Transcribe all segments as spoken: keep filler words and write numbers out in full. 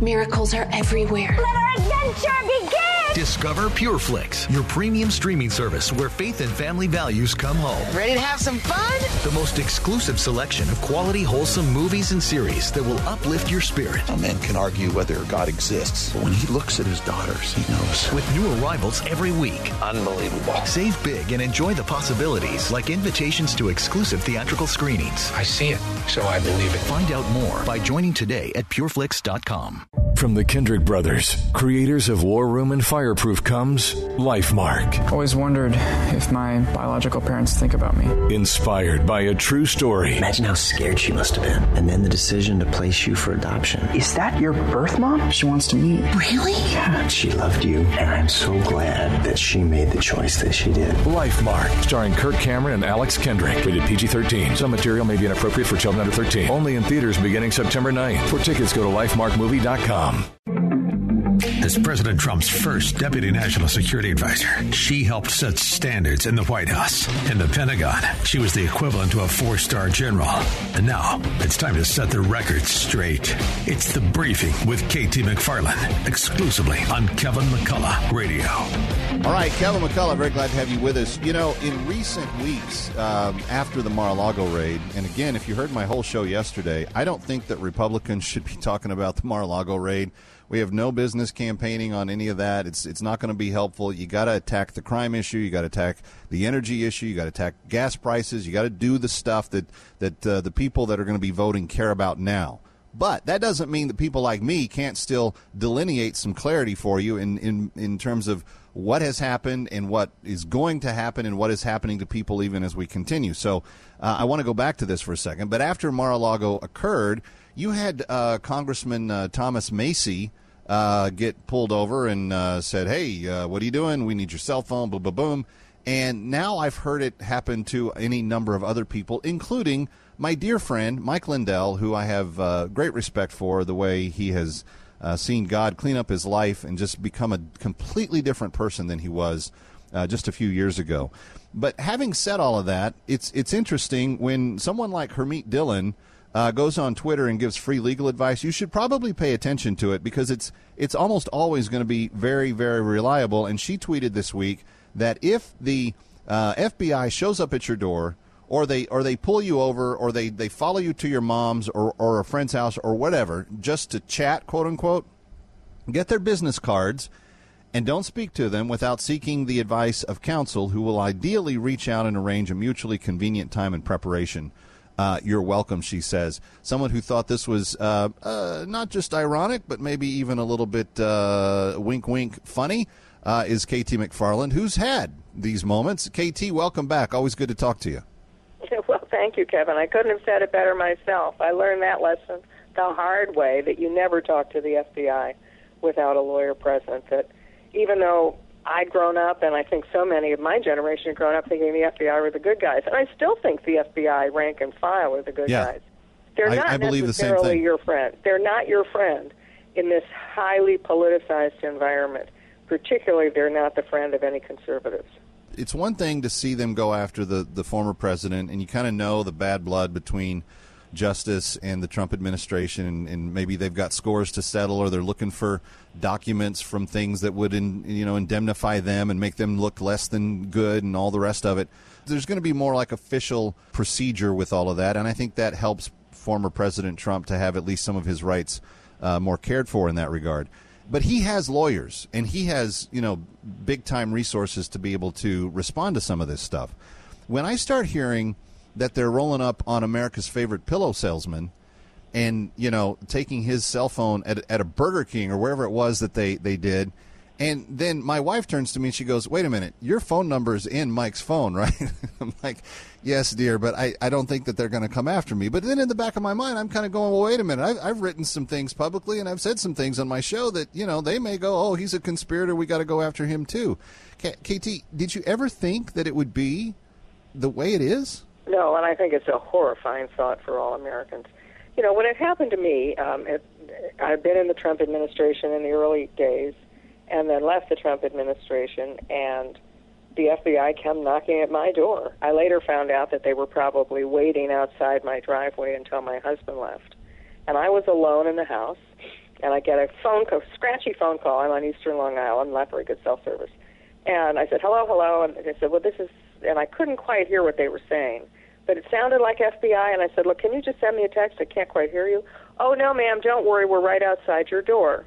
Miracles are everywhere. Let our adventure begin! Discover PureFlix, your premium streaming service where faith and family values come home. Ready to have some fun? The most exclusive selection of quality, wholesome movies and series that will uplift your spirit. A man can argue whether God exists, but when he looks at his daughters, he knows. With new arrivals every week. Unbelievable. Save big and enjoy the possibilities, like invitations to exclusive theatrical screenings. I see it, so I believe it. Find out more by joining today at pureflix dot com. From the Kendrick brothers, creators of War Room and Fireproof, comes LifeMark. Always wondered if my biological parents think about me. Inspired by a true story. Imagine how scared she must have been. And then the decision to place you for adoption. Is that your birth mom? She wants to meet. Really? Yeah. She loved you, and I'm so glad that she made the choice that she did. LifeMark, starring Kirk Cameron and Alex Kendrick. Rated P G thirteen. Some material may be inappropriate for children under thirteen. Only in theaters beginning September ninth. For tickets, go to lifemark movie dot com. As President Trump's first Deputy National Security Advisor, she helped set standards in the White House. In the Pentagon, she was the equivalent to a four-star general. And now, it's time to set the record straight. It's The Briefing with K T McFarland, exclusively on Kevin McCullough Radio. All right, Kevin McCullough, very glad to have you with us. You know, in recent weeks, um, after the Mar-a-Lago raid, and again, if you heard my whole show yesterday, I don't think that Republicans should be talking about the Mar-a-Lago raid. We have no business campaigning on any of that. It's it's not going to be helpful. You got to attack the crime issue. You got to attack the energy issue. You got to attack gas prices. You got to do the stuff that that uh, the people that are going to be voting care about now. But that doesn't mean that people like me can't still delineate some clarity for you in, in, in terms of what has happened and what is going to happen and what is happening to people even as we continue. So uh, I want to go back to this for a second. But after Mar-a-Lago occurred, you had uh, Congressman uh, Thomas Macy uh, get pulled over and uh, said, hey, uh, what are you doing? We need your cell phone, boom, boom, boom. And now I've heard it happen to any number of other people, including my dear friend, Mike Lindell, who I have uh, great respect for, the way he has uh, seen God clean up his life and just become a completely different person than he was uh, just a few years ago. But having said all of that, it's it's interesting when someone like Hermeet Dillon uh, goes on Twitter and gives free legal advice. You should probably pay attention to it because it's it's almost always going to be very, very reliable. And she tweeted this week that if the uh, F B I shows up at your door, or they or they pull you over, or they, they follow you to your mom's or, or a friend's house or whatever, just to chat, quote unquote, get their business cards and don't speak to them without seeking the advice of counsel, who will ideally reach out and arrange a mutually convenient time and preparation. Uh, you're welcome, she says. Someone who thought this was uh, uh, not just ironic, but maybe even a little bit uh, wink, wink funny. Uh, is K T McFarland, who's had these moments. K T, welcome back. Always good to talk to you. Well, thank you, Kevin. I couldn't have said it better myself. I learned that lesson the hard way, that you never talk to the F B I without a lawyer present. That even though I'd grown up, and I think so many of my generation had grown up thinking the F B I were the good guys, and I still think the F B I rank and file are the good yeah. guys. They're I, not I believe necessarily the same thing. your friend. They're not your friend in this highly politicized environment. Particularly, they're not the friend of any conservatives. It's one thing to see them go after the, the former president, and you kind of know the bad blood between Justice and the Trump administration, and, and maybe they've got scores to settle, or they're looking for documents from things that would in, you know indemnify them and make them look less than good and all the rest of it. There's going to be more like official procedure with all of that, and I think that helps former President Trump to have at least some of his rights uh, more cared for in that regard. But he has lawyers, and he has, you know, big-time resources to be able to respond to some of this stuff. When I start hearing that they're rolling up on America's favorite pillow salesman and, you know, taking his cell phone at, at a Burger King or wherever it was that they, they did, and then my wife turns to me and she goes, wait a minute, your phone number is in Mike's phone, right? I'm like, yes, dear, but I, I don't think that they're going to come after me. But then in the back of my mind, I'm kind of going, well, wait a minute. I've, I've written some things publicly, and I've said some things on my show that, you know, they may go, oh, he's a conspirator. We got to go after him, too. K- KT, did you ever think that it would be the way it is? No, and I think it's a horrifying thought for all Americans. You know, when it happened to me, um, it, I've been in the Trump administration in the early days, and then left the Trump administration, and the F B I came knocking at my door. I later found out that they were probably waiting outside my driveway until my husband left. And I was alone in the house, and I get a phone call, scratchy phone call. I'm on Eastern Long Island, not very good cell service. And I said, hello, hello, and they said, well, this is, and I couldn't quite hear what they were saying, but it sounded like F B I, and I said, look, can you just send me a text? I can't quite hear you. Oh, no, ma'am, don't worry, we're right outside your door.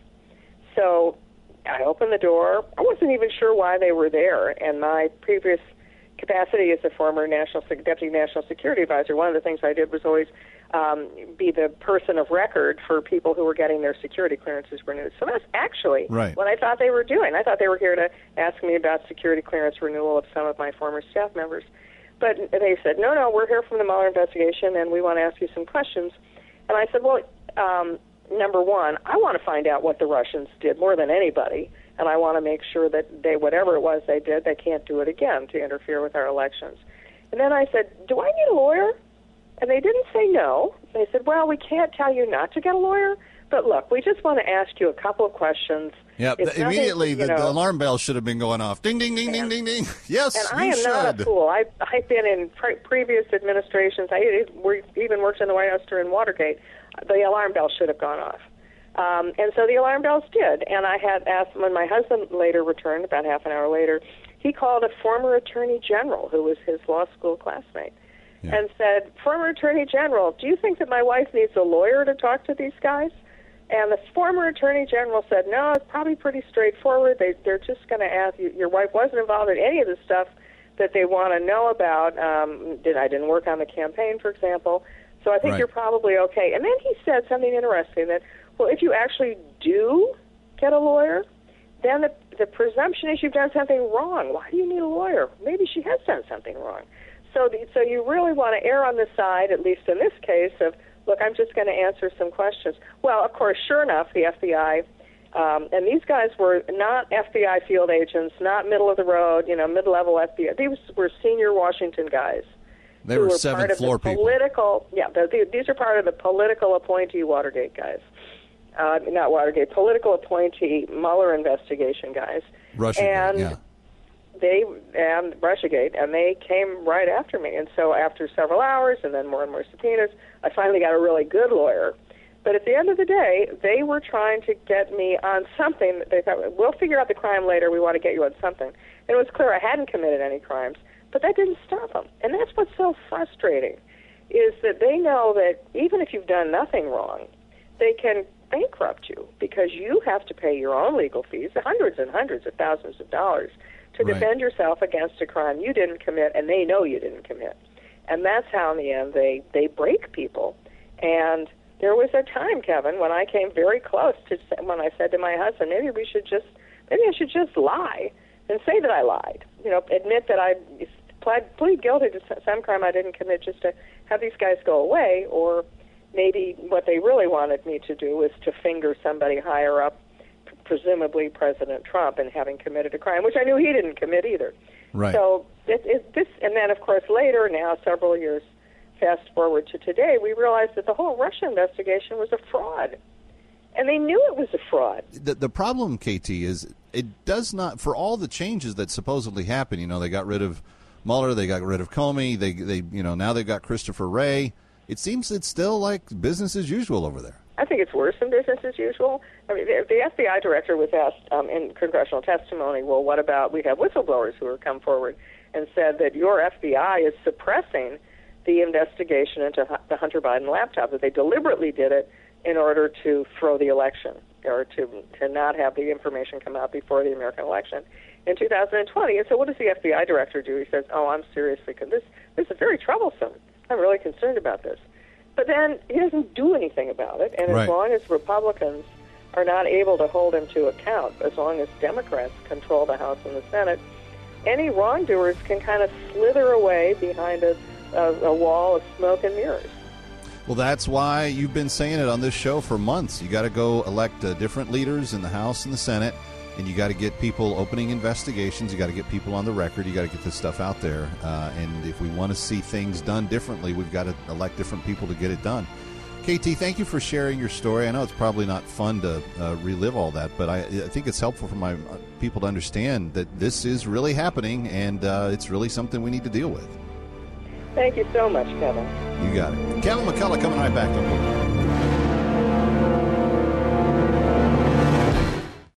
So I opened the door. I wasn't even sure why they were there, and my previous capacity as a former national deputy national security advisor, one of the things I did was always um, be the person of record for people who were getting their security clearances renewed. So that's actually right. what I thought they were doing. I thought they were here to ask me about security clearance renewal of some of my former staff members. But they said, no, no, we're here from the Mueller investigation, and we want to ask you some questions. And I said, well, um, number one, I want to find out what the Russians did more than anybody, and I want to make sure that they, whatever it was they did, they can't do it again to interfere with our elections. And then I said, do I need a lawyer? And they didn't say no. They said, well, we can't tell you not to get a lawyer, but look, we just want to ask you a couple of questions. Yep, It's nothing, immediately you the, know, the alarm bell should have been going off. Ding, ding, ding, ding, ding, ding. Yes, and I you am should. not a fool. I, I've been in pre- previous administrations. I even worked in the White House during Watergate. The alarm bell should have gone off. Um, and so the alarm bells did. And I had asked, when my husband later returned, about half an hour later, he called a former attorney general who was his law school classmate yeah. and said, former attorney general, do you think that my wife needs a lawyer to talk to these guys? And the former attorney general said, no, it's probably pretty straightforward. They, they're just going to ask you, your wife wasn't involved in any of the stuff that they want to know about. Um, did I didn't work on the campaign, for example. So I think right. you're probably okay. And then he said something interesting that, well, if you actually do get a lawyer, then the, the presumption is you've done something wrong. Why do you need a lawyer? Maybe she has done something wrong. So, the, so you really want to err on the side, at least in this case, of, look, I'm just going to answer some questions. Well, of course, sure enough, the F B I, um, and these guys were not F B I field agents, not middle of the road, you know, mid-level F B I. These were senior Washington guys. They were, were seventh floor people. Political, yeah, the, the, these are part of the political appointee Watergate guys. Uh, not Watergate, political appointee Mueller investigation guys. Russiagate, and yeah. They, and Russiagate, and they came right after me. And so after several hours and then more and more subpoenas, I finally got a really good lawyer. But at the end of the day, they were trying to get me on something. They thought, we'll figure out the crime later. We want to get you on something. And it was clear I hadn't committed any crimes, but that didn't stop them. And that's what's so frustrating, is that they know that even if you've done nothing wrong, they can bankrupt you because you have to pay your own legal fees, hundreds and hundreds of thousands of dollars, to right. defend yourself against a crime you didn't commit, and they know you didn't commit. And that's how, in the end, they, they break people. And there was a time, Kevin, when I came very close to when I said to my husband, maybe we should just, maybe I should just lie and say that I lied. You know, admit that I plead, plead guilty to some crime I didn't commit just to have these guys go away, or maybe what they really wanted me to do was to finger somebody higher up, presumably President Trump, and having committed a crime, which I knew he didn't commit either. Right. So it, it, this, and then of course later, now several years fast forward to today, we realized that the whole Russia investigation was a fraud, and they knew it was a fraud. The, the problem, K T, is it does not, for all the changes that supposedly happened. You know, they got rid of Mueller, they got rid of Comey, they, they, you know, now they've got Christopher Wray. It seems it's still like business as usual over there. I think it's worse than business as usual. I mean, the, the F B I director was asked um, in congressional testimony, well, what about, we have whistleblowers who have come forward and said that your F B I is suppressing the investigation into the Hunter Biden laptop, that they deliberately did it in order to throw the election, or to, to not have the information come out before the American election in two thousand twenty. And so what does the F B I director do? He says, oh, I'm seriously, this, this is very troublesome. I'm really concerned about this. But then he doesn't do anything about it, and right. as long as Republicans are not able to hold him to account, as long as Democrats control the House and the Senate, any wrongdoers can kind of slither away behind a, a, a wall of smoke and mirrors. Well, that's why you've been saying it on this show for months. You got to go elect uh, different leaders in the House and the Senate, and you got to get people opening investigations. You got to get people on the record. You got to get this stuff out there. Uh, and if we want to see things done differently, we've got to elect different people to get it done. K T, thank you for sharing your story. I know it's probably not fun to uh, relive all that, but I, I think it's helpful for my people to understand that this is really happening, and uh, it's really something we need to deal with. Thank you so much, Kevin. You got it. Kevin McCullough coming right back.